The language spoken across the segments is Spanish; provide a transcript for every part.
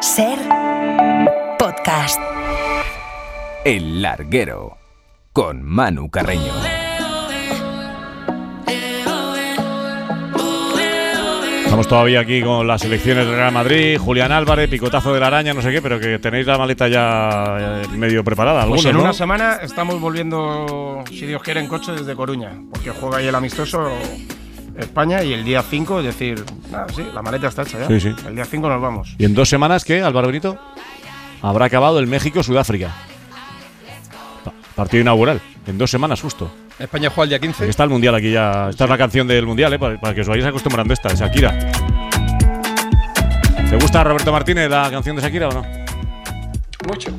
Ser podcast. El Larguero con Manu Carreño. Estamos todavía aquí con las selecciones del Real Madrid, Julián Álvarez, picotazo de la araña, no sé qué, pero que tenéis la maleta ya medio preparada. Pues en ¿no? una semana estamos volviendo, si Dios quiere, en coche desde Coruña, porque juega ahí el amistoso España y el día 5, es decir, sí, la maleta está hecha ya. Sí, sí. El día 5 nos vamos. ¿Y en 2 semanas qué, Álvaro Benito? Habrá acabado el México-Sudáfrica. Partido inaugural, en 2 semanas justo. España juega el día 15. Está el Mundial aquí ya. Esta es la canción del Mundial, para que os vayáis acostumbrando esta, de Shakira. ¿Te gusta, Roberto Martínez, la canción de Shakira o no? Mucho.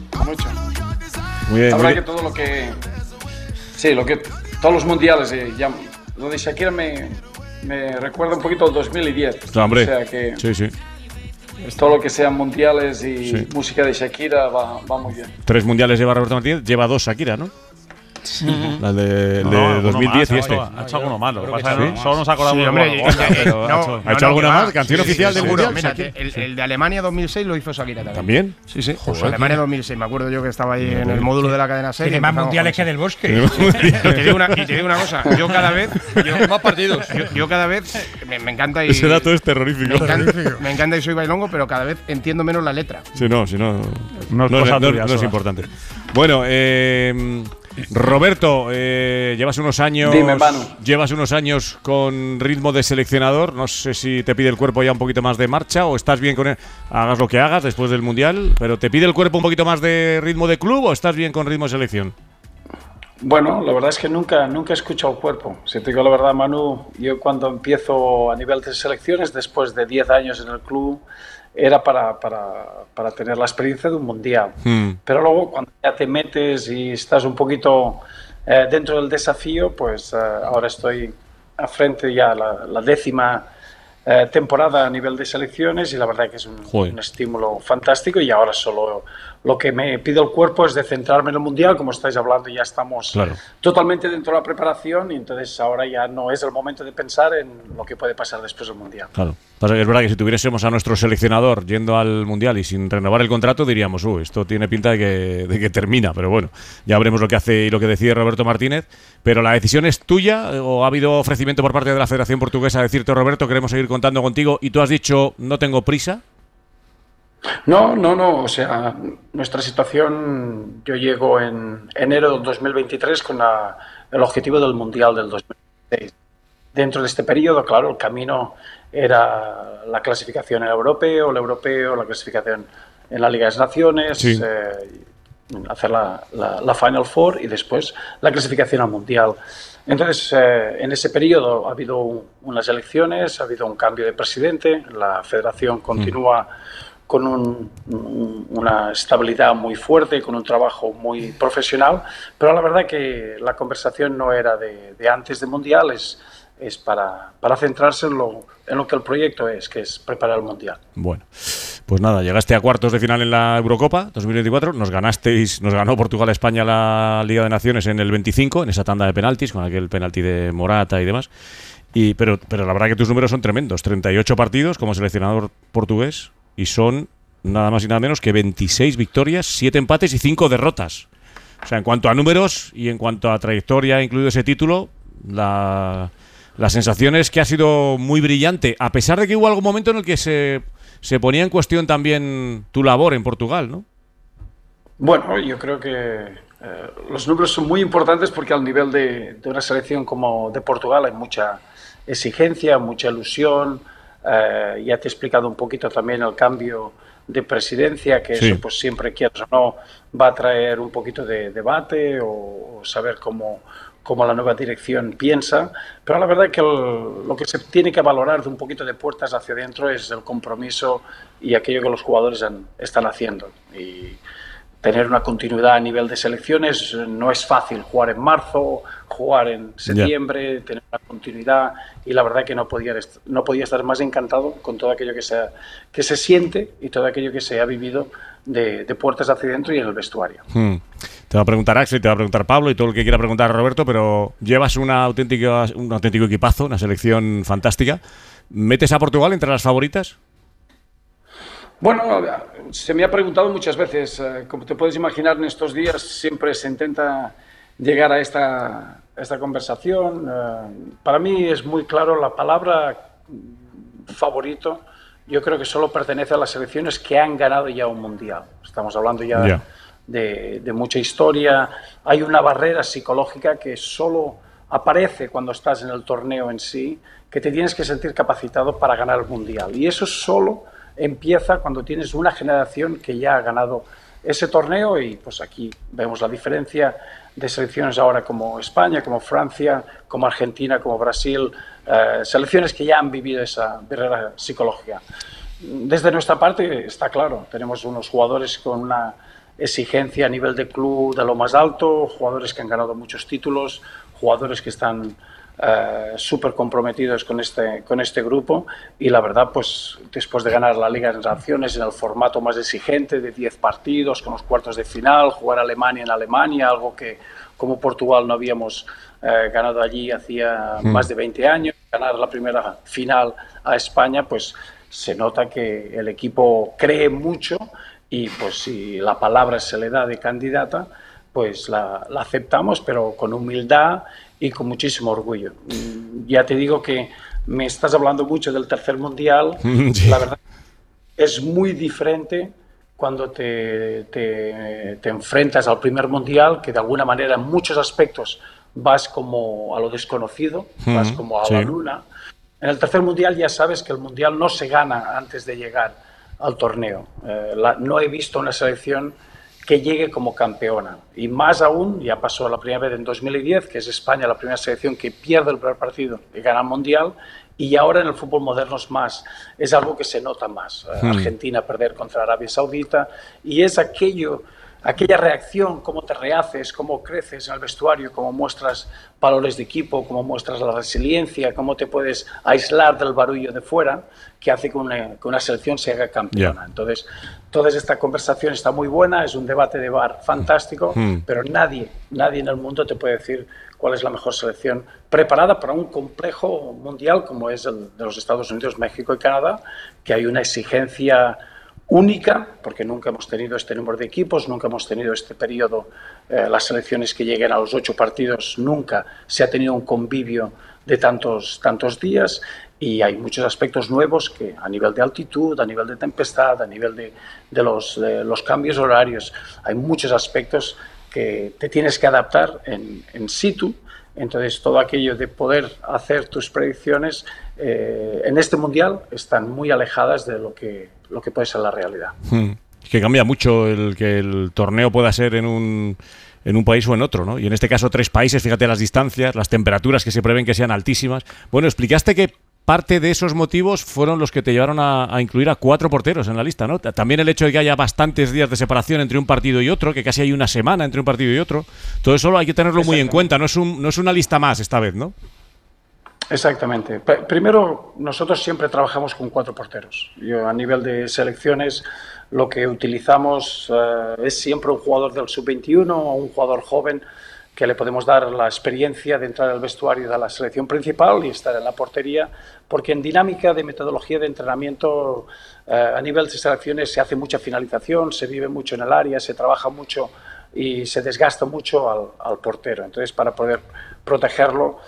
Muy bien. La verdad que todo lo que... Sí, todos los mundiales, ya, lo de Shakira me recuerda un poquito al 2010. Hombre, o sea que sí. Todo lo que sean mundiales y Sí. música de Shakira va muy bien. 3 mundiales lleva Roberto Martínez, lleva 2 Shakira, ¿no? La de 2010 y este. Ha hecho alguno más, lo que pasa sí. es que solo nos acordamos Sí, hombre, de alguna, pero ¿Ha hecho alguna más? ¿Canción oficial del seguro. Mundial? Mira, el de Alemania 2006 lo hizo Shakira también. ¿También? Sí. Joder. Alemania 2006, me acuerdo yo que estaba ahí en el módulo de la cadena serie. Tiene más empezamos mundiales con que eso. del Bosque. Y te digo una cosa, yo cada vez Más partidos. yo cada vez me encanta y Ese dato es terrorífico. me encanta y soy bailongo, pero cada vez entiendo menos la letra. Si no, No es cosa tuya, no es Soa. importante. Bueno, Roberto, llevas unos años. Dime, Manu. Llevas unos años con ritmo de seleccionador. No sé si te pide el cuerpo ya un poquito más de marcha o estás bien con él. Hagas lo que hagas después del Mundial, pero ¿te pide el cuerpo un poquito más de ritmo de club o estás bien con ritmo de selección? Bueno, la verdad es que nunca he escuchado el cuerpo. Si te digo la verdad, Manu, yo cuando empiezo a nivel de selecciones, después de 10 años en el club, era para tener la experiencia de un mundial. Pero luego, cuando ya te metes y estás un poquito dentro del desafío, pues ahora estoy a frente ya la 10ª temporada a nivel de selecciones y la verdad que es un estímulo fantástico y ahora solo lo que me pide el cuerpo es de centrarme en el Mundial, como estáis hablando ya estamos totalmente dentro de la preparación y entonces ahora ya no es el momento de pensar en lo que puede pasar después del Mundial. Claro. Pasa que es verdad que si tuviésemos a nuestro seleccionador yendo al Mundial y sin renovar el contrato diríamos, esto tiene pinta de que termina, pero bueno, ya veremos lo que hace y lo que decide Roberto Martínez. Pero la decisión es tuya o ha habido ofrecimiento por parte de la Federación Portuguesa a decirte, Roberto, queremos seguir contando contigo y tú has dicho, no tengo prisa. No, o sea, nuestra situación, yo llego en enero del 2023 con el objetivo del Mundial del 2026. Dentro de este periodo, claro, el camino era la clasificación en el europeo, la clasificación en la Liga de las Naciones, Sí. Hacer la Final Four y después la clasificación al Mundial. Entonces, en ese periodo ha habido unas elecciones, ha habido un cambio de presidente, la federación continúa con una estabilidad muy fuerte, con un trabajo muy profesional, pero la verdad que la conversación no era de antes del Mundial, es para centrarse en lo que el proyecto es, que es preparar el Mundial. Bueno, pues nada, llegaste a cuartos de final en la Eurocopa 2024, nos ganó Portugal a España la Liga de Naciones en el 25, en esa tanda de penaltis, con aquel penalti de Morata y demás. Pero la verdad que tus números son tremendos, 38 partidos como seleccionador portugués y son nada más y nada menos que 26 victorias, 7 empates y 5 derrotas. O sea, en cuanto a números y en cuanto a trayectoria, incluido ese título, la sensación es que ha sido muy brillante, a pesar de que hubo algún momento en el que se ponía en cuestión también tu labor en Portugal, ¿no? Bueno, yo creo que los números son muy importantes porque al nivel de una selección como de Portugal hay mucha exigencia, mucha ilusión. Ya te he explicado un poquito también el cambio de presidencia, que Sí. eso pues siempre, quieras o no, va a traer un poquito de debate o saber cómo la nueva dirección piensa, pero la verdad que lo que se tiene que valorar de un poquito de puertas hacia adentro es el compromiso y aquello que los jugadores están haciendo. Y tener una continuidad a nivel de selecciones no es fácil, jugar en marzo, jugar en septiembre, tener una continuidad, y la verdad que no podía estar más encantado con todo aquello que se siente y todo aquello que se ha vivido de puertas hacia adentro y en el vestuario. Te va a preguntar Axel, te va a preguntar Pablo y todo el que quiera preguntar a Roberto, pero llevas un auténtico equipazo, una selección fantástica. ¿Metes a Portugal entre las favoritas? Bueno, se me ha preguntado muchas veces, como te puedes imaginar, en estos días siempre se intenta llegar a esta conversación. Para mí es muy claro, la palabra favorito yo creo que solo pertenece a las selecciones que han ganado ya un mundial. Estamos hablando ya de mucha historia. Hay una barrera psicológica que solo aparece cuando estás en el torneo en sí, que te tienes que sentir capacitado para ganar el mundial. Y eso solo empieza cuando tienes una generación que ya ha ganado ese torneo, y pues aquí vemos la diferencia de selecciones ahora como España, como Francia, como Argentina, como Brasil, selecciones que ya han vivido esa barrera psicológica. Desde nuestra parte está claro, tenemos unos jugadores con una exigencia a nivel de club de lo más alto, jugadores que han ganado muchos títulos, jugadores que están súper comprometidos con este grupo, y la verdad, pues después de ganar la Liga de Naciones en el formato más exigente de 10 partidos, con los cuartos de final, jugar Alemania en Alemania, algo que como Portugal no habíamos ganado allí hacía más de 20 años, ganar la primera final a España, pues se nota que el equipo cree mucho, y pues si la palabra se le da de candidata, pues la aceptamos, pero con humildad y con muchísimo orgullo. Ya te digo que me estás hablando mucho del tercer mundial. Sí. La verdad es muy diferente cuando te enfrentas al primer mundial, que de alguna manera en muchos aspectos vas como a lo desconocido, vas como a la luna. En el tercer mundial ya sabes que el mundial no se gana antes de llegar al torneo. No he visto una selección que llegue como campeona, y más aún, ya pasó la primera vez en 2010, que es España la primera selección que pierde el primer partido y gana el mundial, y ahora en el fútbol moderno es algo que se nota más. Argentina perder contra Arabia Saudita, y es aquella reacción, cómo te rehaces, cómo creces en el vestuario, cómo muestras valores de equipo, cómo muestras la resiliencia, cómo te puedes aislar del barullo de fuera, que hace que una selección se haga campeona. Entonces, toda esta conversación está muy buena, es un debate de bar fantástico, pero nadie en el mundo te puede decir cuál es la mejor selección preparada para un complejo mundial como es el de los Estados Unidos, México y Canadá, que hay una exigencia única, porque nunca hemos tenido este número de equipos, nunca hemos tenido este periodo, las selecciones que lleguen a los 8 partidos, nunca se ha tenido un convivio de tantos días, y hay muchos aspectos nuevos que a nivel de altitud, a nivel de tempestad, a nivel de los cambios horarios, hay muchos aspectos que te tienes que adaptar en situ. Entonces, todo aquello de poder hacer tus predicciones en este mundial están muy alejadas de lo que puede ser la realidad. Que cambia mucho el que el torneo pueda ser en un país o en otro, ¿no? Y en este caso 3 países, fíjate las distancias, las temperaturas que se prevén que sean altísimas. Bueno, explicaste que parte de esos motivos fueron los que te llevaron a incluir a 4 porteros en la lista, ¿no? También el hecho de que haya bastantes días de separación entre un partido y otro, que casi hay una semana entre un partido y otro. Todo eso hay que tenerlo muy en cuenta, no es una lista más esta vez, ¿no? Exactamente. Primero, nosotros siempre trabajamos con 4 porteros. Yo, a nivel de selecciones, lo que utilizamos es siempre un jugador del sub-21 o un jugador joven que le podemos dar la experiencia de entrar al vestuario de la selección principal y estar en la portería, porque en dinámica de metodología de entrenamiento a nivel de selecciones se hace mucha finalización, se vive mucho en el área, se trabaja mucho y se desgasta mucho al portero. Entonces, para poder protegerlo,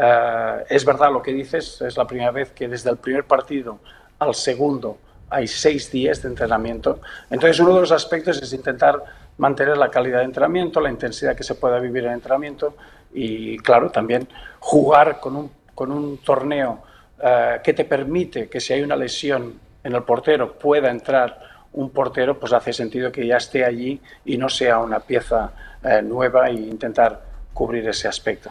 es verdad lo que dices, es la primera vez que desde el primer partido al segundo hay 6 días de entrenamiento. Entonces, uno de los aspectos es intentar mantener la calidad de entrenamiento, la intensidad que se pueda vivir en el entrenamiento y, claro, también jugar con un torneo que te permite que si hay una lesión en el portero pueda entrar un portero, pues hace sentido que ya esté allí y no sea una pieza nueva, e intentar cubrir ese aspecto.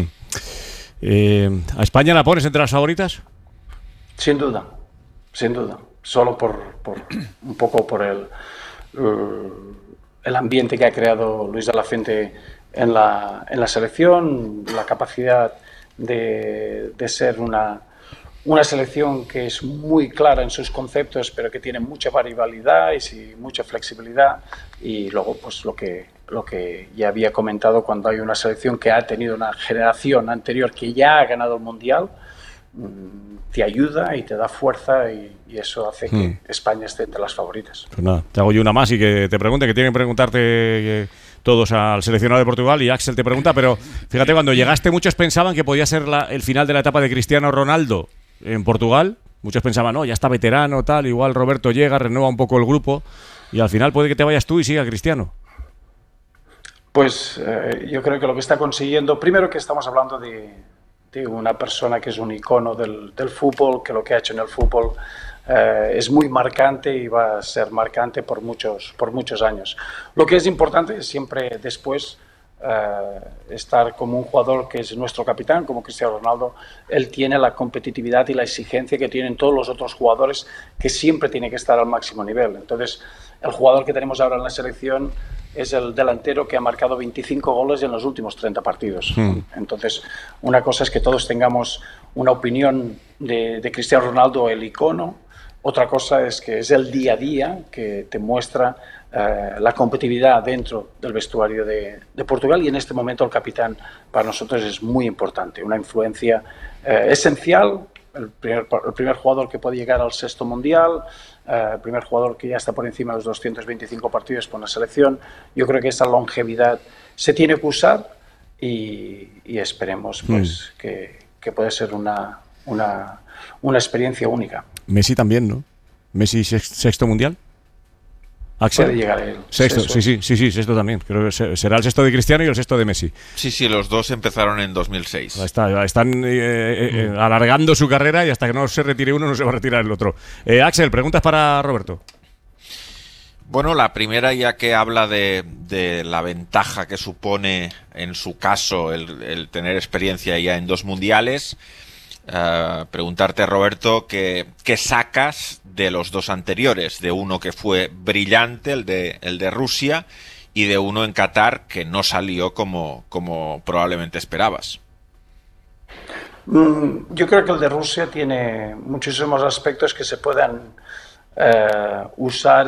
¿A España la pones entre las favoritas? Sin duda. Solo por un poco por el ambiente que ha creado Luis de la Fuente en la selección, la capacidad de ser una selección que es muy clara en sus conceptos, pero que tiene mucha variabilidad y mucha flexibilidad. Y luego, pues lo que ya había comentado, cuando hay una selección que ha tenido una generación anterior que ya ha ganado el Mundial, te ayuda y te da fuerza y eso hace que España esté entre las favoritas. Pues nada, te hago yo una más y que te pregunte, que tienen que preguntarte todos al seleccionado de Portugal, y Axel te pregunta, pero fíjate, cuando llegaste muchos pensaban que podía ser el final de la etapa de Cristiano Ronaldo en Portugal. Muchos pensaban, no, ya está veterano, tal, igual Roberto llega, renueva un poco el grupo, y al final puede que te vayas tú y siga Cristiano. Pues yo creo que lo que está consiguiendo, primero que estamos hablando de una persona que es un icono del fútbol, que lo que ha hecho en el fútbol es muy marcante y va a ser marcante por muchos años. Lo que es importante es siempre después estar como un jugador que es nuestro capitán, como Cristiano Ronaldo. Él tiene la competitividad y la exigencia que tienen todos los otros jugadores, que siempre tiene que estar al máximo nivel. Entonces, el jugador que tenemos ahora en la selección es el delantero que ha marcado 25 goles en los últimos 30 partidos. Entonces, una cosa es que todos tengamos una opinión de Cristiano Ronaldo, el icono. Otra cosa es que es el día a día que te muestra la competitividad dentro del vestuario de Portugal, y en este momento el capitán para nosotros es muy importante, una influencia esencial, el primer jugador que puede llegar al 6º mundial, el primer jugador que ya está por encima de los 225 partidos con la selección. Yo creo que esa longevidad se tiene que usar y esperemos pues, que puede ser una experiencia única. Messi también, ¿no? Messi 6º mundial. Axel. Puede llegar él. Sexto, sí, sexto también. Creo que será el 6º de Cristiano y el 6º de Messi. Sí, los dos empezaron en 2006. Están alargando su carrera, y hasta que no se retire uno no se va a retirar el otro. Axel, preguntas para Roberto. Bueno, la primera, ya que habla de la ventaja que supone en su caso el tener experiencia ya en 2 mundiales. Preguntarte, Roberto, ¿qué sacas de los 2 anteriores? De uno que fue brillante, el de Rusia, y de uno en Qatar que no salió como probablemente esperabas. Yo creo que el de Rusia tiene muchísimos aspectos que se puedan usar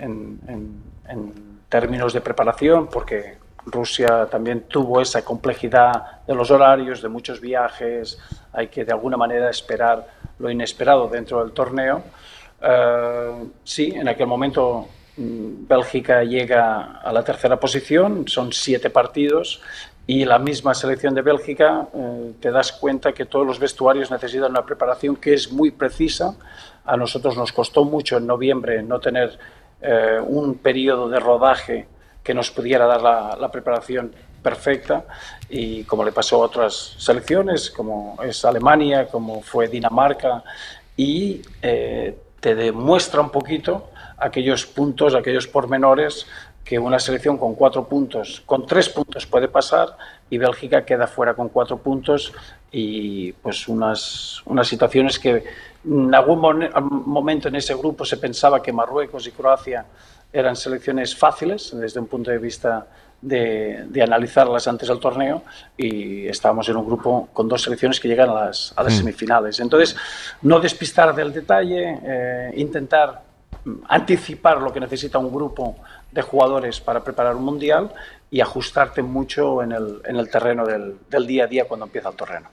en términos de preparación, porque Rusia también tuvo esa complejidad de los horarios, de muchos viajes, hay que de alguna manera esperar lo inesperado dentro del torneo. Sí, en aquel momento Bélgica llega a la 3ª posición, son 7 partidos, y la misma selección de Bélgica te das cuenta que todos los vestuarios necesitan una preparación que es muy precisa. A nosotros nos costó mucho en noviembre no tener un periodo de rodaje que nos pudiera dar la preparación perfecta, y como le pasó a otras selecciones, como es Alemania, como fue Dinamarca, y te demuestra un poquito aquellos puntos, aquellos pormenores que una selección con 4 puntos, con 3 puntos puede pasar, y Bélgica queda fuera con 4 puntos, y pues unas situaciones que en algún momento en ese grupo se pensaba que Marruecos y Croacia eran selecciones fáciles desde un punto de vista de analizarlas antes del torneo, y estábamos en un grupo con 2 selecciones que llegan a las semifinales. Entonces, no despistar del detalle, intentar anticipar lo que necesita un grupo de jugadores para preparar un mundial, y ajustarte mucho en el terreno del día a día cuando empieza el torneo.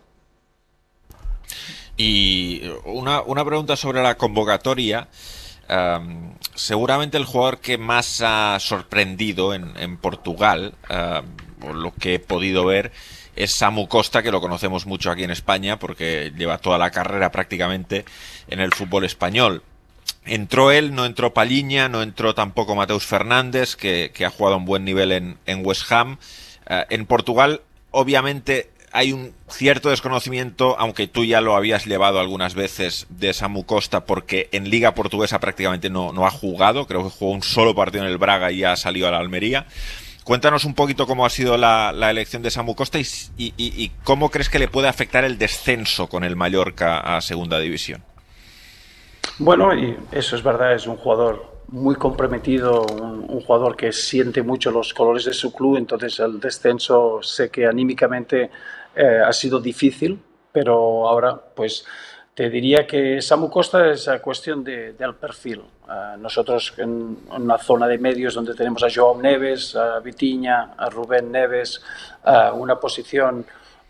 Y una pregunta sobre la convocatoria. Seguramente el jugador que más ha sorprendido en Portugal, por lo que he podido ver, es Samu Costa, que lo conocemos mucho aquí en España porque lleva toda la carrera prácticamente en el fútbol español. Entró él, no entró Palhinha, no entró tampoco Mateus Fernández, que ha jugado a un buen nivel en West Ham. En Portugal, obviamente, hay un cierto desconocimiento, aunque tú ya lo habías llevado algunas veces, de Samu Costa, porque en Liga Portuguesa prácticamente no ha jugado. Creo que jugó un solo partido en el Braga y ya ha salido a la Almería. Cuéntanos un poquito cómo ha sido la elección de Samu Costa y cómo crees que le puede afectar el descenso con el Mallorca a Segunda División. Bueno, y eso es verdad, es un jugador muy comprometido, un jugador que siente mucho los colores de su club, entonces el descenso sé que anímicamente ha sido difícil, pero ahora pues te diría que Samu Costa es cuestión del perfil. Nosotros en una zona de medios donde tenemos a João Neves, a Vitinha, a Rubén Neves, una posición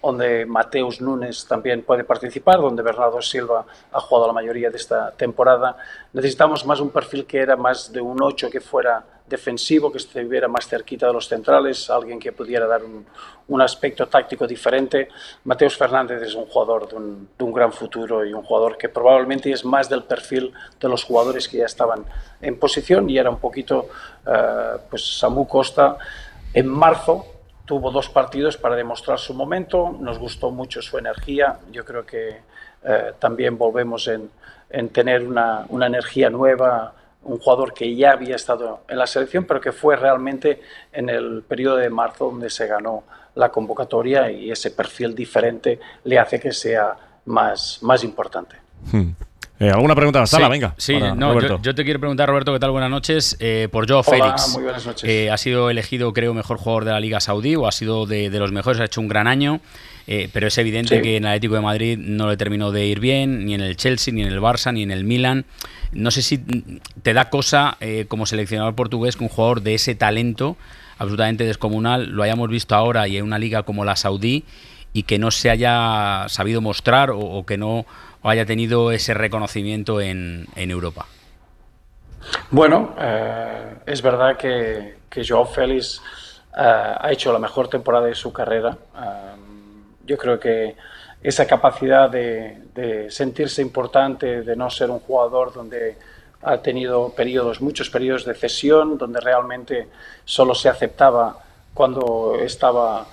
donde Mateus Nunes también puede participar, donde Bernardo Silva ha jugado la mayoría de esta temporada. Necesitamos más un perfil que era más de un 8 que fuera defensivo, que estuviera más cerquita de los centrales, alguien que pudiera dar un aspecto táctico diferente. Mateus Fernández es un jugador de un gran futuro y un jugador que probablemente es más del perfil de los jugadores que ya estaban en posición, y era un poquito pues Samu Costa. En marzo tuvo 2 partidos para demostrar su momento, nos gustó mucho su energía. Yo creo que también volvemos en tener una energía nueva, un jugador que ya había estado en la selección, pero que fue realmente en el periodo de marzo donde se ganó la convocatoria, y ese perfil diferente le hace que sea más importante. ¿Alguna pregunta? Sala, sí, venga. Sí, no, yo te quiero preguntar, Roberto, ¿qué tal? Buenas noches. Por Joao Félix. Muy buenas noches. Ha sido elegido, creo, mejor jugador de la Liga Saudí, o ha sido de los mejores, ha hecho un gran año. Pero es evidente que en el Atlético de Madrid no le terminó de ir bien, ni en el Chelsea, ni en el Barça, ni en el Milan. No sé si te da cosa, como seleccionador portugués, que un jugador de ese talento absolutamente descomunal lo hayamos visto ahora y en una liga como la Saudí, y que no se haya sabido mostrar o que no haya tenido ese reconocimiento en Europa. Bueno, es verdad que Joao Félix ha hecho la mejor temporada de su carrera. Yo creo que esa capacidad de sentirse importante, de no ser un jugador donde ha tenido muchos periodos de cesión, donde realmente solo se aceptaba cuando estaba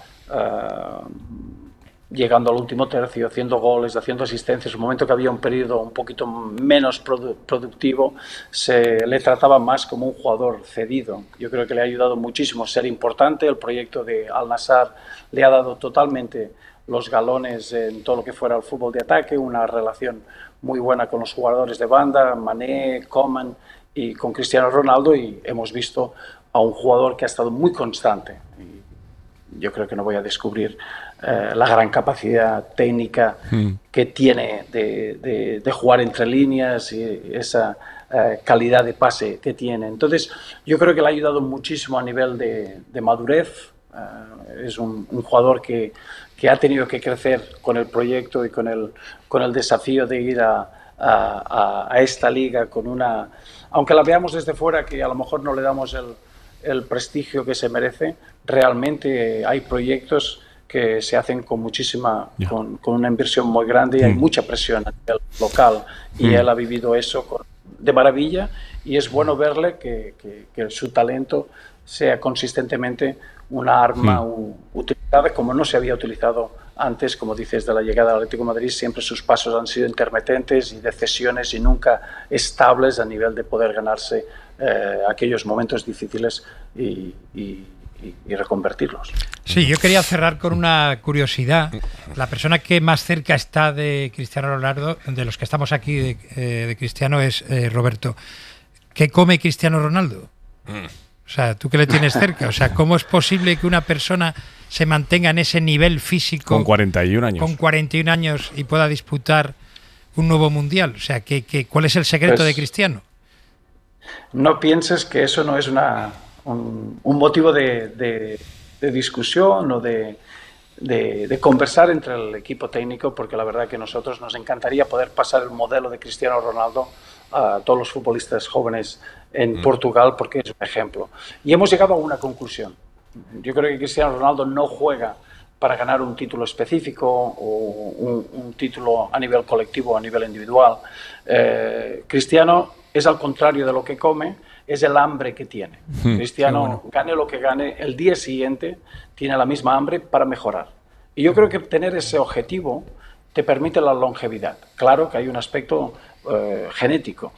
llegando al último tercio, haciendo goles, haciendo asistencias. En un momento que había un periodo un poquito menos productivo, se le trataba más como un jugador cedido. Yo creo que le ha ayudado muchísimo a ser importante. El proyecto de Al Nassr le ha dado totalmente los galones en todo lo que fuera el fútbol de ataque, una relación muy buena con los jugadores de banda, Mané, Coman, y con Cristiano Ronaldo, y hemos visto a un jugador que ha estado muy constante. Y yo creo que no voy a descubrir la gran capacidad técnica que tiene de jugar entre líneas, y esa calidad de pase que tiene. Entonces, yo creo que le ha ayudado muchísimo a nivel de madurez. Es un jugador que ha tenido que crecer con el proyecto y con el desafío de ir a esta liga con una... Aunque la veamos desde fuera, que a lo mejor no le damos el prestigio que se merece, realmente hay proyectos que se hacen con con una inversión muy grande, y hay mucha presión a nivel local, y él ha vivido eso de maravilla, y es bueno verle que su talento sea consistentemente una arma utilizada como no se había utilizado antes. Como dices, de la llegada al Atlético de Madrid, siempre sus pasos han sido intermitentes y de cesiones, y nunca estables a nivel de poder ganarse aquellos momentos difíciles y reconvertirlos. Sí, yo quería cerrar con una curiosidad. La persona que más cerca está de Cristiano Ronaldo, de los que estamos aquí de Cristiano, es Roberto. ¿Qué come Cristiano Ronaldo? O sea, tú que le tienes cerca, o sea, ¿cómo es posible que una persona se mantenga en ese nivel físico con 41 años? Con 41 años y pueda disputar un nuevo mundial. O sea, ¿cuál es el secreto de Cristiano? No pienses que eso no es un motivo de discusión o de conversar entre el equipo técnico, porque la verdad que a nosotros nos encantaría poder pasar el modelo de Cristiano Ronaldo a todos los futbolistas jóvenes en Portugal, porque es un ejemplo. Y hemos llegado a una conclusión. Yo creo que Cristiano Ronaldo no juega para ganar un título específico o un título a nivel colectivo o a nivel individual. Cristiano es al contrario de lo que come, es el hambre que tiene. Cristiano, gane lo que gane, el día siguiente tiene la misma hambre para mejorar. Y yo creo que tener ese objetivo te permite la longevidad. Claro que hay un aspecto genético,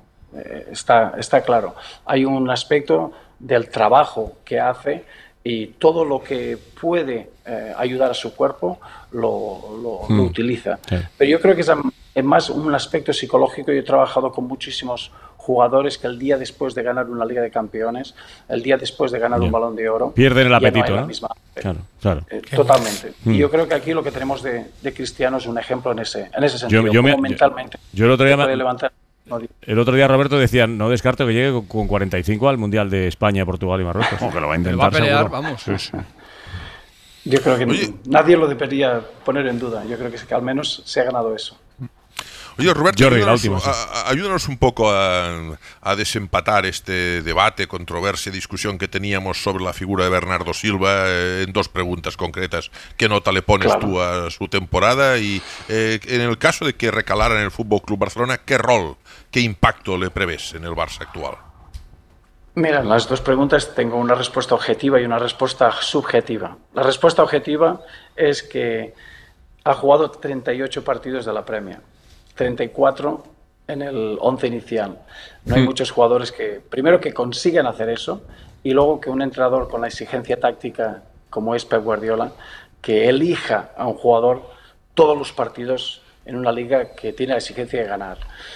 está claro. Hay un aspecto del trabajo que hace, y todo lo que puede ayudar a su cuerpo lo utiliza. Sí. Pero yo creo que es más un aspecto psicológico. Yo he trabajado con muchísimos jugadores que el día después de ganar una Liga de Campeones, el día después de ganar un Balón de Oro, pierden el apetito, no ¿no? Misma, claro. Totalmente. Y yo creo que aquí lo que tenemos de Cristiano es un ejemplo en ese sentido. Mentalmente yo el otro día puede levantar. El otro día Roberto decía, no descarto que llegue con 45 al Mundial de España, Portugal y Marruecos. Que lo va a intentar, va a pelear, seguro. Vamos. Sí. Yo creo que nadie lo debería poner en duda. Yo creo que al menos se ha ganado eso. Oye, Roberto, Jordi, ayúdanos un poco a desempatar este debate, controversia, discusión que teníamos sobre la figura de Bernardo Silva en 2 preguntas concretas. ¿Qué nota le pones tú a su temporada? Y en el caso de que recalara en el Fútbol Club Barcelona, ¿qué rol, qué impacto le prevés en el Barça actual? Mira, las 2 preguntas tengo una respuesta objetiva y una respuesta subjetiva. La respuesta objetiva es que ha jugado 38 partidos de la Premier. 34 en el 11 inicial. No hay muchos jugadores que, primero, que consigan hacer eso y luego que un entrenador con la exigencia táctica como es Pep Guardiola, que elija a un jugador todos los partidos en una liga que tiene la exigencia de ganar.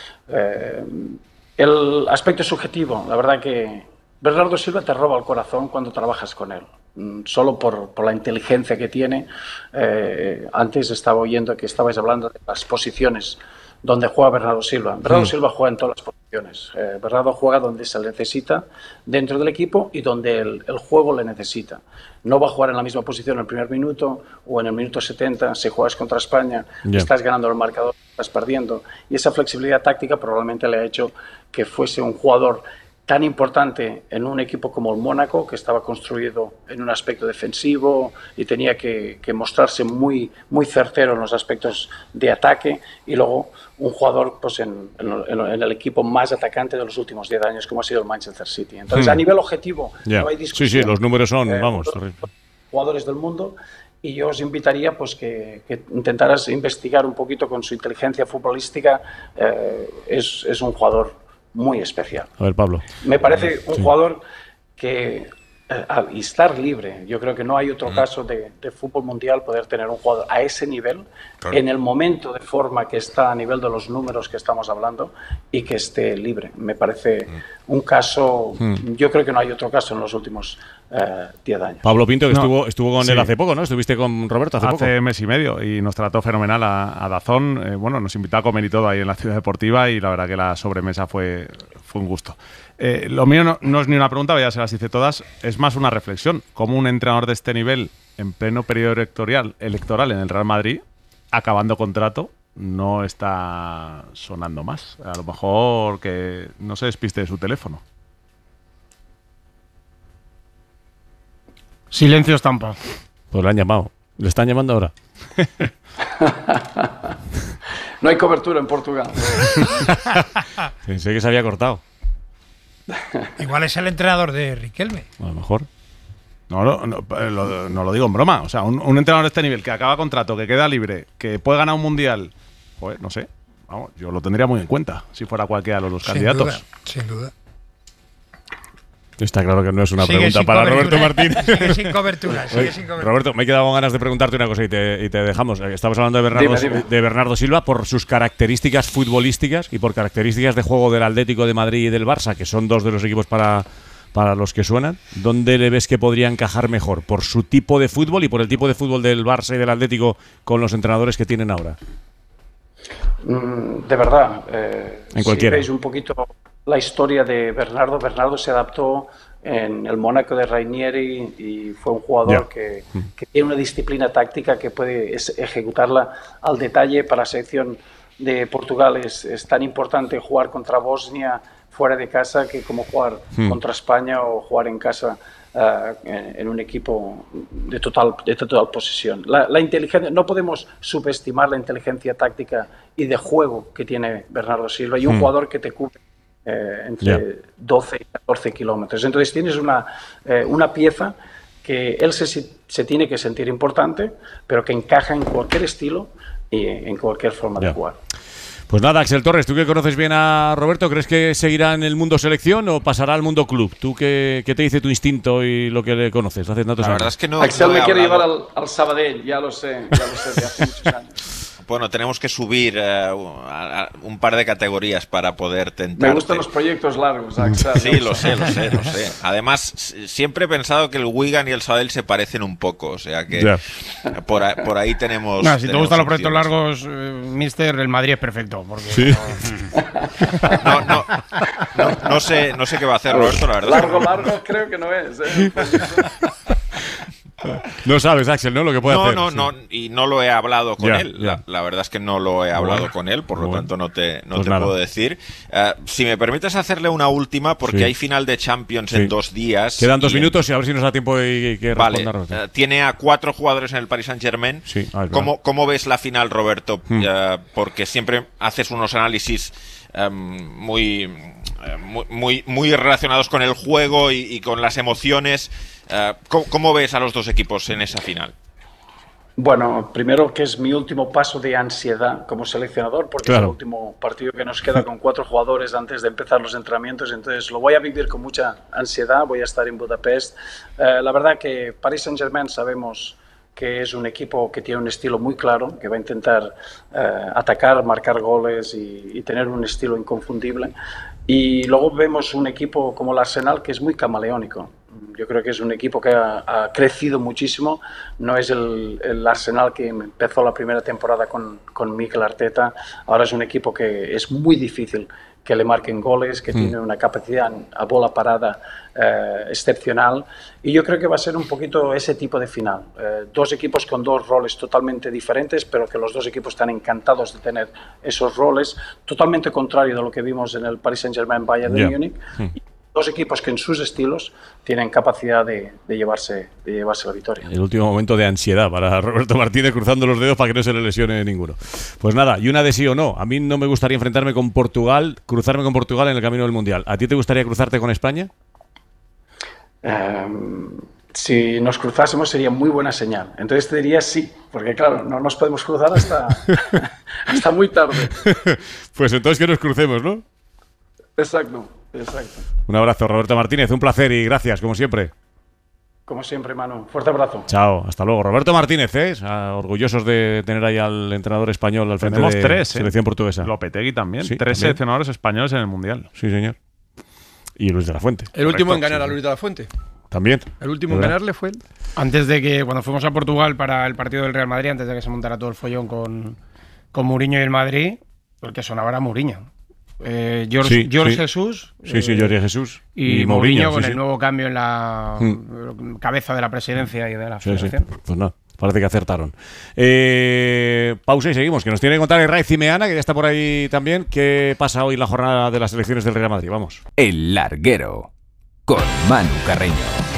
El aspecto subjetivo, la verdad que Bernardo Silva te roba el corazón cuando trabajas con él. Solo por la inteligencia que tiene. Antes estaba oyendo que estabais hablando de las posiciones donde juega Bernardo Silva. Bernardo Silva juega en todas las posiciones. Bernardo juega donde se le necesita dentro del equipo y donde el juego le necesita. No va a jugar en la misma posición en el primer minuto o en el minuto 70. Si juegas contra España, estás ganando el marcador, estás perdiendo. Y esa flexibilidad táctica probablemente le ha hecho que fuese un jugador tan importante en un equipo como el Mónaco, que estaba construido en un aspecto defensivo y tenía que mostrarse muy certero en los aspectos de ataque, y luego un jugador pues en el equipo más atacante de los últimos 10 años, como ha sido el Manchester City. Entonces, a nivel objetivo, no hay discusión. Sí, los números son, vamos, jugadores del mundo, y yo os invitaría pues que intentaras investigar un poquito con su inteligencia futbolística. Es un jugador muy especial. A ver, Pablo. Me parece un jugador que, al estar libre, yo creo que no hay otro caso de fútbol mundial poder tener un jugador a ese nivel, en el momento de forma que está, a nivel de los números que estamos hablando, y que esté libre. Me parece un caso, yo creo que no hay otro caso en los últimos 10 años. Pablo Pinto, que estuvo con él hace poco, ¿no? Estuviste con Roberto hace poco. Hace mes y medio, y nos trató fenomenal a Dazón. Bueno, nos invitó a comer y todo ahí en la Ciudad Deportiva, y la verdad que la sobremesa fue un gusto. Lo mío no es ni una pregunta, ya se las hice todas, es más una reflexión. ¿Cómo un entrenador de este nivel, en pleno periodo electoral en el Real Madrid, acabando contrato, no está sonando más? A lo mejor que no se despiste de su teléfono. Silencio estampa. Pues le han llamado. ¿Le están llamando ahora? No hay cobertura en Portugal. Pensé que se había cortado. Igual es el entrenador de Riquelme. A lo mejor. No lo digo en broma. O sea, un entrenador de este nivel que acaba contrato, que queda libre, que puede ganar un mundial, pues no sé. Vamos, yo lo tendría muy en cuenta si fuera cualquiera de los dos candidatos. Sin duda. Está claro que no es una pregunta para Roberto Martín. Sigue sin cobertura. Roberto, me he quedado con ganas de preguntarte una cosa y te dejamos. Estamos hablando de Bernardo Silva por sus características futbolísticas y por características de juego del Atlético de Madrid y del Barça, que son 2 de los equipos para los que suenan. ¿Dónde le ves que podría encajar mejor? ¿Por su tipo de fútbol y por el tipo de fútbol del Barça y del Atlético con los entrenadores que tienen ahora? De verdad, en cualquiera. Si veis un poquito la historia de Bernardo se adaptó en el Mónaco de Ranieri y fue un jugador que tiene una disciplina táctica que puede ejecutarla al detalle. Para la selección de Portugal es tan importante jugar contra Bosnia fuera de casa que como jugar contra España o jugar en casa en un equipo de total posesión. La inteligencia, no podemos subestimar la inteligencia táctica y de juego que tiene Bernardo Silva, y un jugador que te cubre entre 12 y 14 kilómetros. Entonces tienes una pieza que él se tiene que sentir importante, pero que encaja en cualquier estilo y en cualquier forma de jugar. Pues nada, Axel Torres, tú que conoces bien a Roberto, ¿crees que seguirá en el mundo selección o pasará al mundo club? ¿Tú qué te dice tu instinto y lo que le conoces? La verdad es que no. Axel me quiere llevar al Sabadell, ya lo sé de hace muchos años. Bueno, tenemos que subir un par de categorías para poder tentar. Me gustan los proyectos largos, Axel. Sí, lo sé. Además, siempre he pensado que el Wigan y el Sabadell se parecen un poco, o sea que por ahí tenemos. Si te gustan los proyectos largos, mister, el Madrid es perfecto. Porque ¿sí? No sé qué va a hacer Roberto, la verdad. Largo, creo que no es. No sabes, Axel, ¿no? Lo que puede hacer. No, y no lo he hablado con él. Ya. La verdad es que no lo he hablado con él, por lo tanto no te Pues puedo decir. Si me permites hacerle una última, porque hay final de Champions en 2 días. Quedan 2 minutos y a ver si nos da tiempo y que respondernos. Tiene a 4 jugadores en el Paris Saint-Germain. Sí. ¿Cómo ves la final, Roberto? Porque siempre haces unos análisis muy relacionados con el juego y con las emociones. ¿Cómo ves a los dos equipos en esa final? Bueno, primero que es mi último paso de ansiedad como seleccionador, porque es el último partido que nos queda con 4 jugadores antes de empezar los entrenamientos, entonces lo voy a vivir con mucha ansiedad, voy a estar en Budapest. La verdad que Paris Saint-Germain sabemos que es un equipo que tiene un estilo muy claro, que va a intentar atacar, marcar goles y tener un estilo inconfundible. Y luego vemos un equipo como el Arsenal que es muy camaleónico. Yo creo que es un equipo que ha crecido muchísimo. No es el Arsenal que empezó la primera temporada con Mikel Arteta. Ahora es un equipo que es muy difícil que le marquen goles, que tiene una capacidad a bola parada excepcional. Y yo creo que va a ser un poquito ese tipo de final. 2 equipos con 2 roles totalmente diferentes, pero que los 2 equipos están encantados de tener esos roles, totalmente contrario de lo que vimos en el Paris Saint-Germain-Bayern de Múnich. 2 equipos que en sus estilos tienen capacidad de llevarse la victoria. El último momento de ansiedad para Roberto Martínez, cruzando los dedos para que no se le lesione ninguno. Pues nada, y una de sí o no. A mí no me gustaría enfrentarme con Portugal, cruzarme con Portugal en el camino del Mundial. ¿A ti te gustaría cruzarte con España? Si nos cruzásemos sería muy buena señal. Entonces te diría sí, porque claro, no nos podemos cruzar hasta muy tarde. Pues entonces que nos crucemos, ¿no? Exacto. Un abrazo, Roberto Martínez, un placer y gracias, como siempre. Como siempre, Manu. Fuerte abrazo. Chao, hasta luego. Roberto Martínez, orgullosos de tener ahí al entrenador español al frente de 3, selección portuguesa. Lopetegui también. Sí, 3 seleccionadores españoles en el Mundial. Sí, señor. Y Luis de la Fuente. El último en ganar a Luis de la Fuente. También. El último en ganarle fue él. Antes de que, cuando fuimos a Portugal para el partido del Real Madrid, antes de que se montara todo el follón con Mourinho y el Madrid, el que sonaba era Mourinho. George Jesús. George Jesús. Y Mourinho con el nuevo cambio en la cabeza de la presidencia y de la federación. Pues no, parece que acertaron. Pausa y seguimos, que nos tiene que contar el Ray Cimeana, que ya está por ahí también. ¿Qué pasa hoy en la jornada de las elecciones del Real Madrid? Vamos. El Larguero, con Manu Carreño.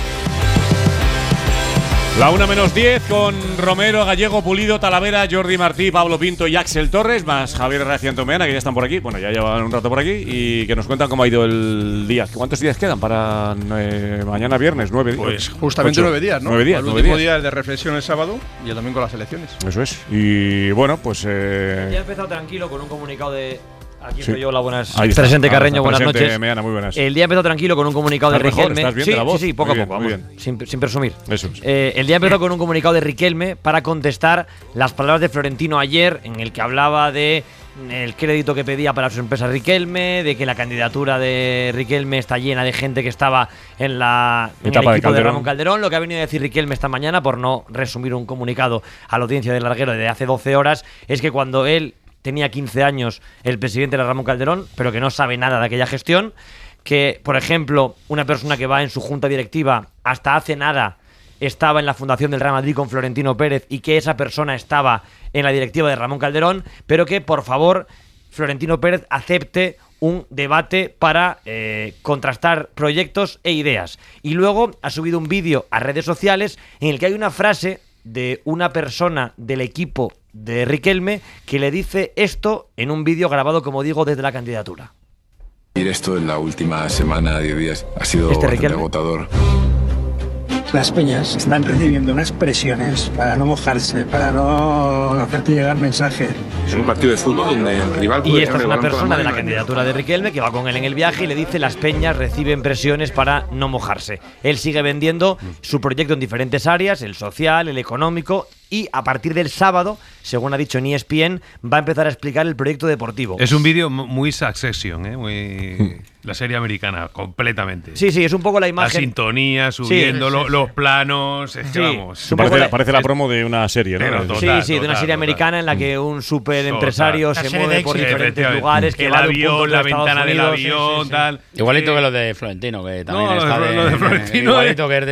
La 1:10 con Romero, Gallego, Pulido, Talavera, Jordi Martí, Pablo Pinto y Axel Torres, más Javier Raciantomeana, que ya están por aquí. Bueno, ya llevan un rato por aquí y que nos cuentan cómo ha ido el día. ¿Cuántos días quedan para mañana viernes? 9 días. Pues justamente 9 días, ¿no? 9 días. El último día de reflexión el sábado y el domingo las elecciones. Eso es. Y bueno, pues. Ya he empezado tranquilo con un comunicado de. Aquí estoy yo, buenas. Presente Carreño, buenas noches. Meana, muy buenas. El día empezó tranquilo con un comunicado de Riquelme. ¿Estás bien de la voz? Sí, poco muy a poco, bien, vamos, sin presumir. Eso es. El día empezó con un comunicado de Riquelme para contestar las palabras de Florentino ayer, en el que hablaba de el crédito que pedía para su empresa Riquelme, de que la candidatura de Riquelme está llena de gente que estaba en el equipo de Ramón Calderón. Lo que ha venido a decir Riquelme esta mañana, por no resumir un comunicado a la audiencia del Larguero de hace 12 horas, es que cuando él tenía 15 años, el presidente era Ramón Calderón, pero que no sabe nada de aquella gestión, que, por ejemplo, una persona que va en su junta directiva hasta hace nada estaba en la fundación del Real Madrid con Florentino Pérez y que esa persona estaba en la directiva de Ramón Calderón, pero que, por favor, Florentino Pérez acepte un debate para contrastar proyectos e ideas. Y luego ha subido un vídeo a redes sociales en el que hay una frase de una persona del equipo de Riquelme que le dice esto en un vídeo grabado, como digo, desde la candidatura. Esto en la última semana, 10 días, ha sido bastante agotador. Las peñas están recibiendo unas presiones para no mojarse, para no hacerte llegar mensajes. Es un partido de fútbol donde el rival puede. Y esta es una persona de la candidatura de Riquelme que va con él en el viaje y le dice: las peñas reciben presiones para no mojarse. Él sigue vendiendo su proyecto en diferentes áreas, el social, el económico, y a partir del sábado, según ha dicho en ESPN, va a empezar a explicar el proyecto deportivo. Es un vídeo muy Succession, muy La serie americana, completamente. Sí, es un poco la imagen. La sintonía, subiendo los planos. Es que vamos. Parece la promo de una serie, ¿no? Total, de una serie americana en la que un super empresario se mueve por diferentes lugares. Que el avión, la ventana del avión, tal. Igualito que lo de Florentino, que también está lo de Florentino. Igualito que es de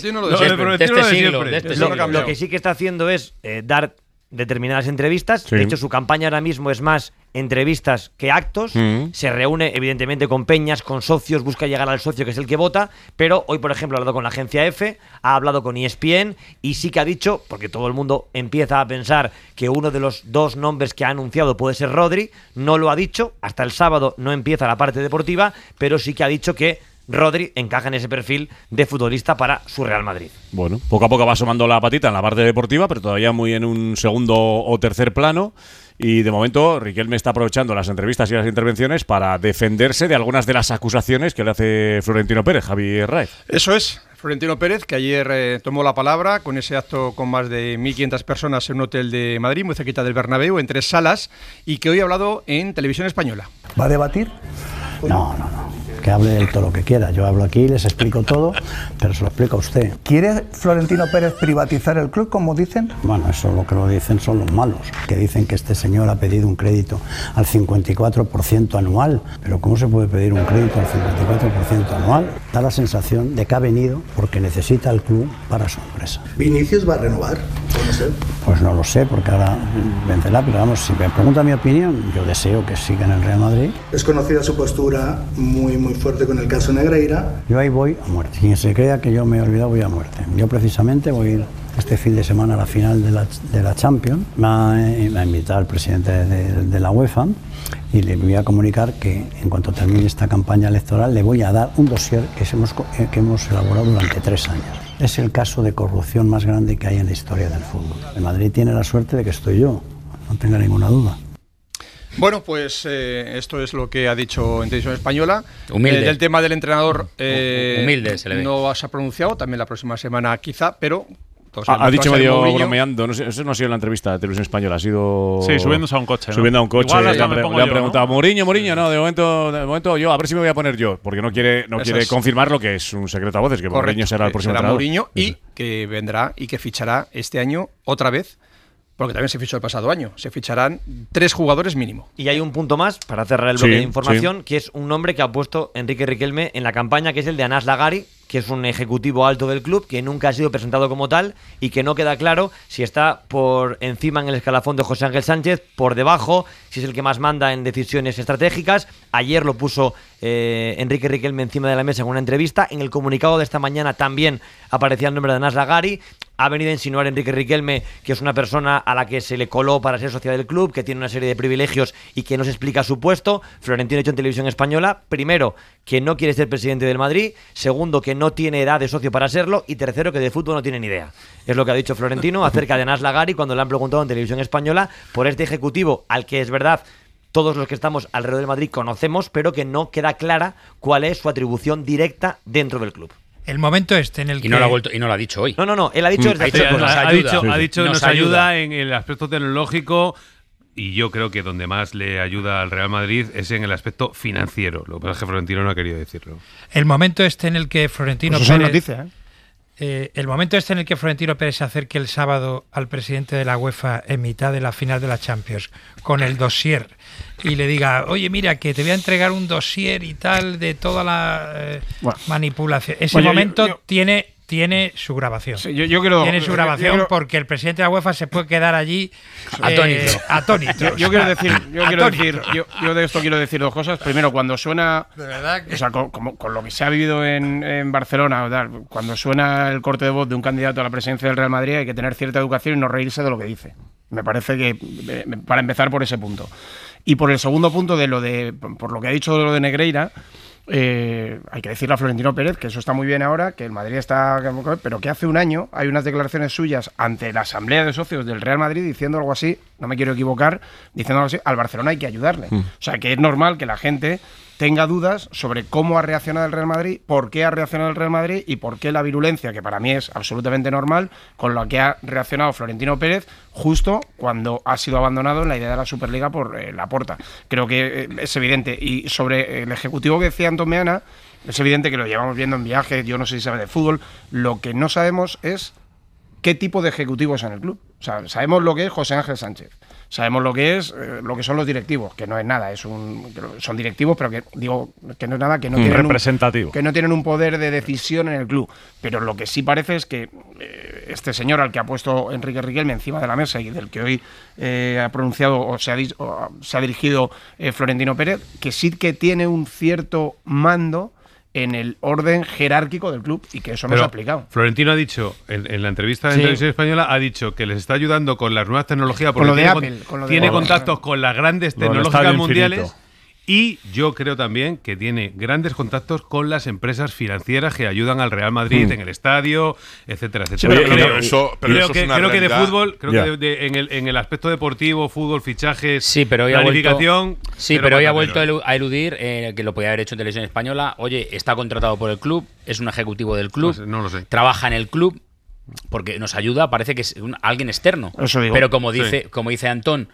este siglo. Lo que sí que está haciendo es dar determinadas entrevistas. De hecho, su campaña ahora mismo es más entrevistas que actos. Se reúne evidentemente con peñas, con socios, busca llegar al socio que es el que vota, pero hoy, por ejemplo, ha hablado con la agencia EFE, ha hablado con ESPN y sí que ha dicho, porque todo el mundo empieza a pensar que uno de los dos nombres que ha anunciado puede ser Rodri, no lo ha dicho, hasta el sábado no empieza la parte deportiva, pero sí que ha dicho que Rodri encaja en ese perfil de futbolista para su Real Madrid. Bueno, poco a poco va asomando la patita en la parte deportiva, pero todavía muy en un segundo o tercer plano. Y de momento Riquelme está aprovechando las entrevistas y las intervenciones para defenderse de algunas de las acusaciones que le hace Florentino Pérez, Javier Raez. Eso es, Florentino Pérez, que ayer tomó la palabra con ese acto con más de 1.500 personas en un hotel de Madrid, muy cerquita del Bernabéu, en 3 salas, y que hoy ha hablado en Televisión Española. ¿Va a debatir? No. Que hable de todo lo que quiera. Yo hablo aquí, les explico todo, pero se lo explico a usted. ¿Quiere Florentino Pérez privatizar el club, como dicen? Bueno, eso lo que lo dicen son los malos, que dicen que este señor ha pedido un crédito al 54% anual. Pero ¿cómo se puede pedir un crédito al 54% anual? Da la sensación de que ha venido porque necesita el club para su empresa. ¿Vinicius va a renovar? Pues no lo sé, porque ahora vencerá, pero vamos, si me pregunta mi opinión, yo deseo que siga en el Real Madrid. Es conocida su postura muy fuerte con el caso Negreira. Yo ahí voy a muerte. Quien se crea que yo me he olvidado, voy a muerte. Yo precisamente voy a ir este fin de semana a la final de la Champions. Me ha invitado el presidente de la UEFA y le voy a comunicar que en cuanto termine esta campaña electoral le voy a dar un dossier que hemos elaborado durante 3 años. Es el caso de corrupción más grande que hay en la historia del fútbol. El Madrid tiene la suerte de que estoy yo, no tenga ninguna duda. Bueno, pues esto es lo que ha dicho en Televisión Española. Humilde. Del tema del entrenador humilde se le ve. No se ha pronunciado, también la próxima semana quizá, pero... Ha dicho medio bromeando, no sé, eso no ha sido en la entrevista de Televisión Española, ha sido... Sí, subiéndose a un coche, ¿no? Subiendo a un coche, le han preguntado, ¿no? Mourinho, no, de momento yo, a ver si me voy a poner yo, porque no quiere confirmar lo que es un secreto a voces, que Mourinho será el próximo entrenador. Mourinho y que vendrá y que fichará este año otra vez, porque también se fichó el pasado año. Se ficharán 3 jugadores mínimo. Y hay un punto más, para cerrar el bloque de información, que es un nombre que ha puesto Enrique Riquelme en la campaña, que es el de Anas Lagari, que es un ejecutivo alto del club, que nunca ha sido presentado como tal y que no queda claro si está por encima en el escalafón de José Ángel Sánchez, por debajo, si es el que más manda en decisiones estratégicas. Ayer lo puso Enrique Riquelme encima de la mesa en una entrevista. En el comunicado de esta mañana también aparecía el nombre de Anas Lagari. Ha venido a insinuar Enrique Riquelme que es una persona a la que se le coló para ser socia del club, que tiene una serie de privilegios y que no se explica su puesto. Florentino ha dicho en Televisión Española, primero, que no quiere ser presidente del Madrid, segundo, que no tiene edad de socio para serlo, y tercero, que de fútbol no tiene ni idea. Es lo que ha dicho Florentino acerca de Anas Lagari cuando le han preguntado en Televisión Española por este ejecutivo al que es verdad todos los que estamos alrededor del Madrid conocemos, pero que no queda clara cuál es su atribución directa dentro del club. El momento en el que... No lo ha dicho hoy. No, él ha dicho... Ha dicho que nos ayuda en el aspecto tecnológico, y yo creo que donde más le ayuda al Real Madrid es en el aspecto financiero. Lo que pasa es que Florentino no ha querido decirlo. El momento en el que Florentino Pérez... Eso es noticia, el momento en el que Florentino Pérez se acerque el sábado al presidente de la UEFA en mitad de la final de la Champions con el dossier y le diga, oye, mira, que te voy a entregar un dossier y tal de toda la manipulación. Ese momento tiene su grabación. Sí, yo creo, tiene su grabación porque el presidente de la UEFA se puede quedar allí atónito. Yo de esto quiero decir 2 cosas. Primero, cuando suena, de verdad que... o sea, con lo que se ha vivido en Barcelona, cuando suena el corte de voz de un candidato a la presidencia del Real Madrid, hay que tener cierta educación y no reírse de lo que dice. Me parece que, para empezar por ese punto. Y por el segundo punto, por lo que ha dicho de lo de Negreira, hay que decirle a Florentino Pérez que eso está muy bien ahora, que el Madrid está... Pero que hace un año hay unas declaraciones suyas ante la asamblea de socios del Real Madrid diciendo algo así, no me quiero equivocar, diciendo algo así, al Barcelona hay que ayudarle. O sea, que es normal que la gente tenga dudas sobre cómo ha reaccionado el Real Madrid, por qué ha reaccionado el Real Madrid y por qué la virulencia, que para mí es absolutamente normal, con la que ha reaccionado Florentino Pérez justo cuando ha sido abandonado en la idea de la Superliga por Laporta. Creo que es evidente. Y sobre el ejecutivo que decía Antón Meana, es evidente que lo llevamos viendo en viajes, yo no sé si sabe de fútbol, lo que no sabemos es qué tipo de ejecutivo es en el club. O sea, sabemos lo que es José Ángel Sánchez, sabemos lo que son los directivos, que no es nada, son directivos, pero que digo que no es nada, que no tienen representativo, que no tienen un poder de decisión en el club. Pero lo que sí parece es que este señor al que ha puesto Enrique Riquelme encima de la mesa y del que hoy ha pronunciado o se ha dirigido Florentino Pérez, que sí que tiene un cierto mando en el orden jerárquico del club y que eso no se ha aplicado. Florentino ha dicho, en la entrevista de Televisión Española, ha dicho que les está ayudando con las nuevas tecnologías porque tiene contactos con las grandes tecnológicas mundiales. Y yo creo también que tiene grandes contactos con las empresas financieras que ayudan al Real Madrid en el estadio, etcétera, etcétera. Creo que de fútbol, en el aspecto deportivo, fútbol, fichajes, planificación. Pero hoy ha vuelto a eludir que lo podía haber hecho en Televisión Española. Oye, está contratado por el club, es un ejecutivo del club, no lo sé. Trabaja en el club. Porque nos ayuda, parece que es alguien externo. Eso digo. Pero como dice Antón,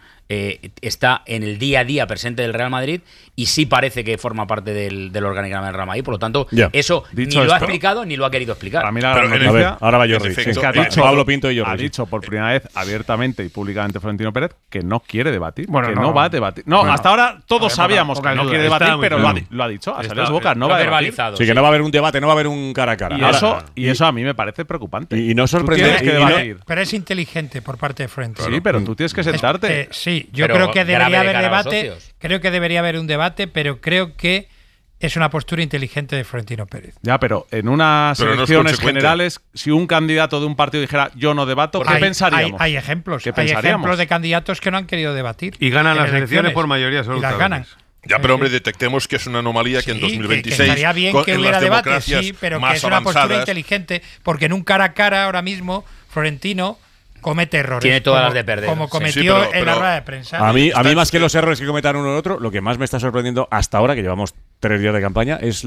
está en el día a día presente del Real Madrid y sí parece que forma parte del organigrama del Real Madrid. Por lo tanto, eso ni lo ha explicado ni lo ha querido explicar. Para mí la gran noticia, ahora va Jordi. Es que ha dicho Pablo Pinto y Jordi. Ha dicho por primera vez abiertamente y públicamente Florentino Pérez que no quiere debatir, no va a debatir. Hasta ahora todos sabíamos que no quiere debatir, pero lo ha dicho, ha salido de su boca, no va a debatir. Sí, que no va a haber un debate, no va a haber un cara a cara. Y eso a mí me parece preocupante. Y no sorprende. Pero es inteligente por parte de Florentino. Sí, pero tú tienes que sentarte. Sí, yo creo que debería haber debate. Creo que debería haber un debate, pero creo que es una postura inteligente de Florentino Pérez. Ya, pero en unas elecciones generales, si un candidato de un partido dijera yo no debato, ¿qué pensaríamos? Hay ejemplos. Hay ejemplos de candidatos que no han querido debatir. Y ganan las elecciones por mayoría absoluta. Y las ganan. Ya, pero hombre, detectemos que es una anomalía que en 2026 que estaría bien que hubiera debate, sí, pero que es una postura inteligente, porque en un cara a cara ahora mismo Florentino comete errores. Tiene todas las de perder. Como cometió en la rueda de prensa. A mí más que los errores que cometan uno u otro, lo que más me está sorprendiendo hasta ahora, que llevamos 3 días de campaña, es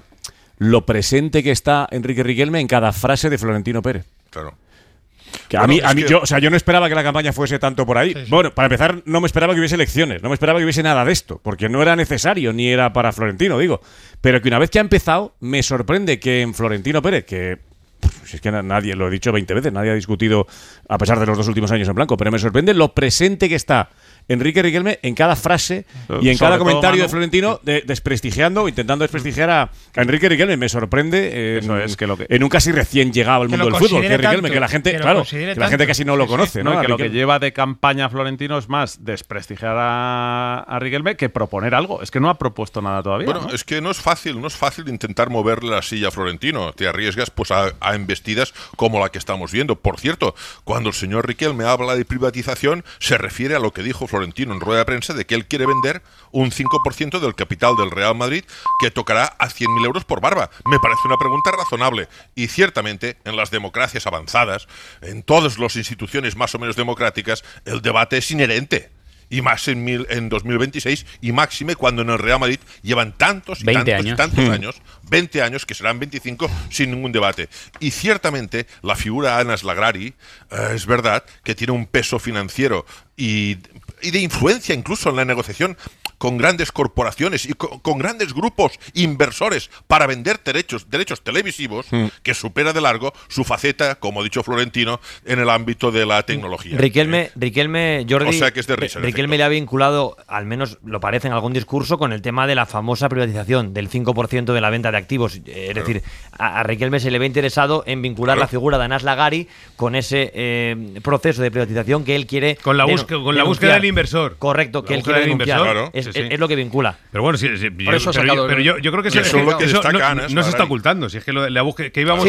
lo presente que está Enrique Riquelme en cada frase de Florentino Pérez. Claro. Que yo no esperaba que la campaña fuese tanto por ahí. Sí. Bueno, para empezar, no me esperaba que hubiese elecciones, no me esperaba que hubiese nada de esto, porque no era necesario, ni era para Florentino, digo. Pero que una vez que ha empezado, me sorprende que en Florentino Pérez, que si es que nadie, lo he dicho 20 veces, nadie ha discutido, a pesar de los 2 últimos años en blanco, pero me sorprende lo presente que está Enrique Riquelme en cada frase y en cada comentario de Florentino, desprestigiando o intentando desprestigiar a Enrique Riquelme. Me sorprende en un casi recién llegado al mundo del fútbol, que Riquelme, que la gente, la gente casi no lo conoce, ¿no? Que lo que lleva de campaña Florentino es más desprestigiar a Riquelme que proponer algo. Es que no ha propuesto nada todavía. Bueno, es que no es fácil intentar moverle la silla a Florentino. Te arriesgas pues a embestidas como la que estamos viendo. Por cierto, cuando el señor Riquelme habla de privatización, se refiere a lo que dijo Florentino en rueda de prensa de que él quiere vender un 5% del capital del Real Madrid, que tocará a 100.000 euros por barba. Me parece una pregunta razonable. Y ciertamente, en las democracias avanzadas, en todas las instituciones más o menos democráticas, el debate es inherente. Y más en 2026, y máxime cuando en el Real Madrid llevan tantos años, 20 años, que serán 25 sin ningún debate. Y ciertamente la figura Ana Slagrari es verdad que tiene un peso financiero y de influencia incluso en la negociación con grandes corporaciones y con grandes grupos inversores para vender derechos televisivos, que supera de largo su faceta, como ha dicho Florentino, en el ámbito de la tecnología. Riquelme, Jordi, o sea que es de risa, Riquelme le ha vinculado, al menos lo parece en algún discurso, con el tema de la famosa privatización del 5% de la venta de activos. Es decir, a Riquelme se le ve interesado en vincular la figura de Ana Slagrari con ese proceso de privatización que él quiere. Con la búsqueda del inversor. Correcto, que él quiere denunciar. Es lo que vincula. Pero bueno, pero yo creo que eso no se está ocultando. Si es que que íbamos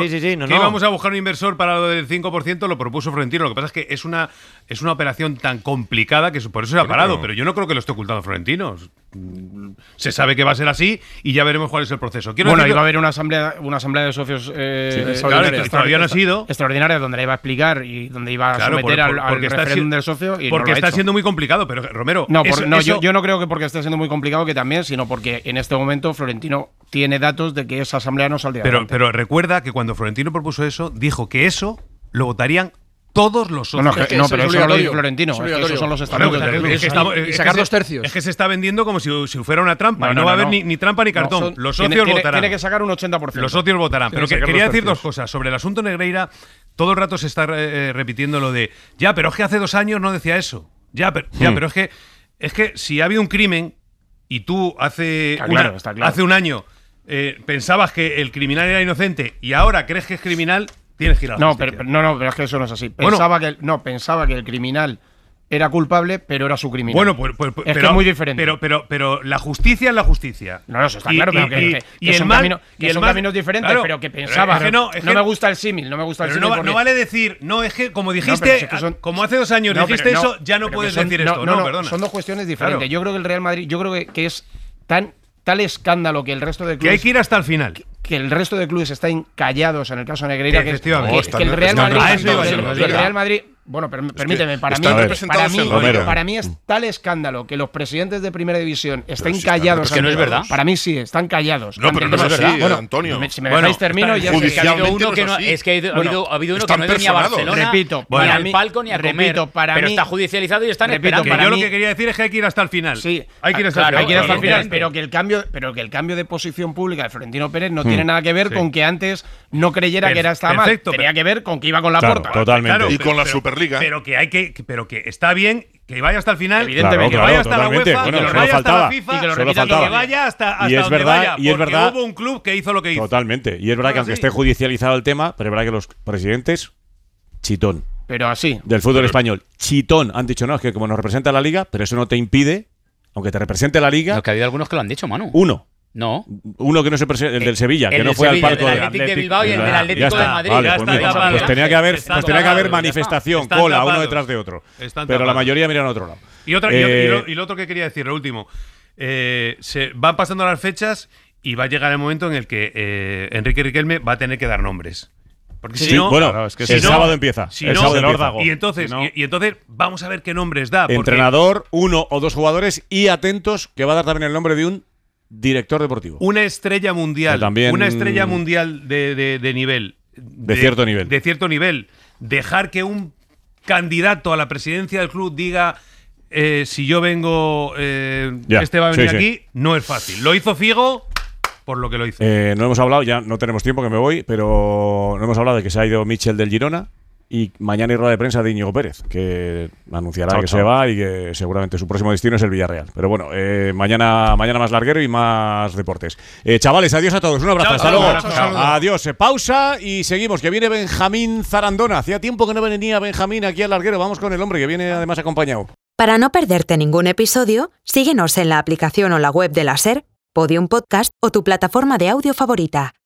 a buscar un inversor para lo del 5%, lo propuso Florentino. Lo que pasa es que es una operación tan complicada que por eso se ha parado. Pero yo no creo que lo esté ocultando Florentino. se sabe que va a ser así y ya veremos cuál es el proceso. Iba a haber una asamblea de socios todavía no ha sido extraordinaria donde la iba a explicar y donde iba a someter al referéndum del socio. Y porque está siendo muy complicado, pero Romero. Yo no creo que porque esté siendo muy complicado que también, sino porque en este momento Florentino tiene datos de que esa asamblea no saldría adelante. Pero recuerda que cuando Florentino propuso eso, dijo que eso lo votarían todos los socios. Pero eso no lo dice Florentino. Es que esos son los estatutos del club. Y sacar 2 tercios. Es que se está vendiendo como si fuera una trampa. No va a haber ni trampa ni cartón. Los socios votarán. Tiene que sacar un 80%. Los socios votarán. Pero quería decir 2 cosas. Sobre el asunto Negreira, todo el rato se está repitiendo lo de pero es que hace 2 años no decía eso. Pero es que si ha habido un crimen y tú hace un año pensabas que el criminal era inocente y ahora crees que es criminal, tienes que ir a la justicia. Pero es que eso no es así. Pensaba que el criminal era culpable, pero era su criminal. Bueno, pues es muy diferente. Pero la justicia es la justicia. No, eso está claro, pero que son caminos diferentes, claro, pero que pensaba. No me gusta el símil, no vale decir, es que como dijiste, como hace 2 años dijiste eso, ya no puedes decir esto. Perdona. Son 2 cuestiones diferentes. Claro. Yo creo que el Real Madrid, que es tal escandalo que el resto de clubes. Que hay que ir hasta el final. Que el resto de clubes están callados en el caso de Negreira. Que el Real Madrid. Bueno, permíteme, para mí es tal escándalo que los presidentes de Primera División estén callados. Es que no es verdad. Para mí sí, están callados. No, pero no es así, Antonio. Si me dejáis termino, ya sé que ha habido uno que no. Es que ha habido uno que no ha ido ni a Barcelona, ni al palco, ni a comer. Pero está judicializado y están esperando. Yo lo que quería decir es que hay que ir hasta el final. Sí, hay que ir hasta el final. Pero que el cambio de posición pública de Florentino Pérez no tiene nada que ver con que antes no creyera que estaba mal. Tenía que ver con que iba con la Porta. Totalmente. Y con la Superliga. Pero que está bien que vaya hasta el final, evidentemente, que vaya hasta la UEFA, que vaya hasta la FIFA, y que vaya hasta donde vaya, porque hubo un club que hizo lo que hizo. Totalmente. Y es verdad que aunque esté judicializado el tema, pero es verdad que los presidentes, chitón. Pero así. Del fútbol español, chitón. Han dicho, no, es que como nos representa la Liga, pero eso no te impide, aunque te represente la Liga. No, que ha habido algunos que lo han dicho, Manu. Uno que no se el del Sevilla, que no fue al palco del Atlético de Bilbao y el del Atlético de Madrid. Pues tenía que haber manifestación, cola, uno detrás de otro. Pero la mayoría miran a otro lado. Y lo otro que quería decir, lo último. Se van pasando las fechas y va a llegar el momento en el que Enrique Riquelme va a tener que dar nombres. Porque el sábado empieza. Y entonces vamos a ver qué nombres da. Entrenador, 1 o 2 jugadores y atentos que va a dar también el nombre de un director deportivo. Una estrella mundial. Una estrella mundial de nivel. De cierto nivel. De cierto nivel. Dejar que un candidato a la presidencia del club diga si yo vengo, este va a venir aquí, no es fácil. Lo hizo Figo por lo que lo hizo. No hemos hablado, ya no tenemos tiempo que me voy, pero no hemos hablado de que se ha ido Michel del Girona. Y mañana hay rueda de prensa de Íñigo Pérez, que anunciará que se va y que seguramente su próximo destino es el Villarreal. Pero bueno, mañana más larguero y más deportes. Chavales, adiós a todos. Un abrazo. Hasta luego. Adiós. Pausa y seguimos, que viene Benjamín Zarandona. Hacía tiempo que no venía Benjamín aquí al larguero. Vamos con el hombre que viene además acompañado. Para no perderte ningún episodio, síguenos en la aplicación o la web de la SER, Podium Podcast o tu plataforma de audio favorita.